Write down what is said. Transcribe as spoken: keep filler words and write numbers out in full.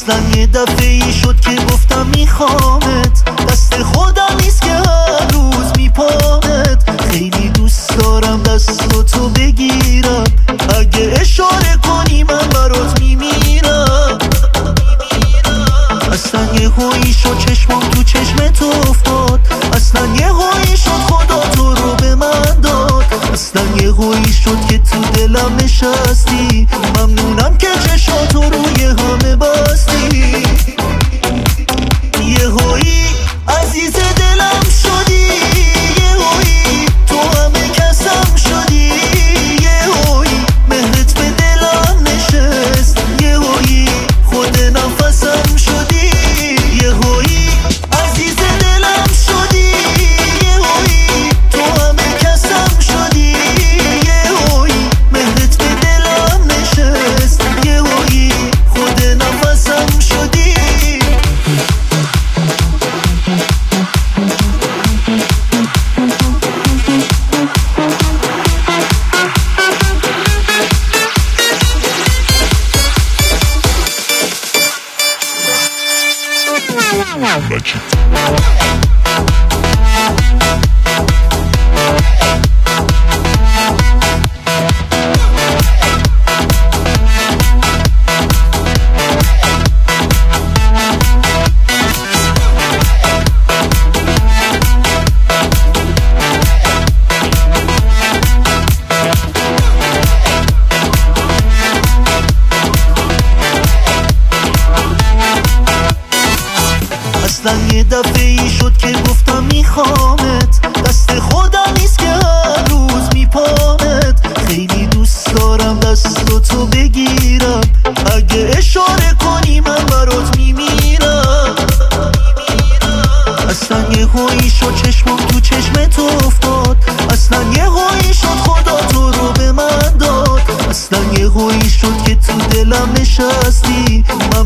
اصلا یه دفعه ای شد که گفتم میخوامت، دست خودم نیست که هر روز میپامت. خیلی دوست دارم دستاتو بگیرم، اگه اشاره کنی من برات میمیرم. اصلا یه هایی شد چشمم تو چشمت افتاد، اصلا یه هایی شد خدا تو رو به من داد. اصلا یه هایی شد که تو دلم نشستی، ممنونم که چشاتو روی همه بستی. یه هایی عزیز دلم شدی، یه هایی تو همه کسم شدی، یه هایی مهرت به دلم نشست، یه هایی خود نفسم شدی. یه هایی عزیز دلم شدی، یه هایی تو همه کسم شدی، یه هایی مهرت به دلم نشست، یه هایی خود نفسم شدی. اصلا یه دفعه ای شد که گفتم میخوامت، دست خودم نیست که هر روز میپامت. خیلی دوست دارم دستاتو بگیرم، اگه اشاره کنی من برات میمیرم. اصلا یه هایی شد چشمم تو چشمت افتاد، اصلا یه هایی شد خدا تو رو به من داد. اصلا یه هایی شد که تو دلم نشستی،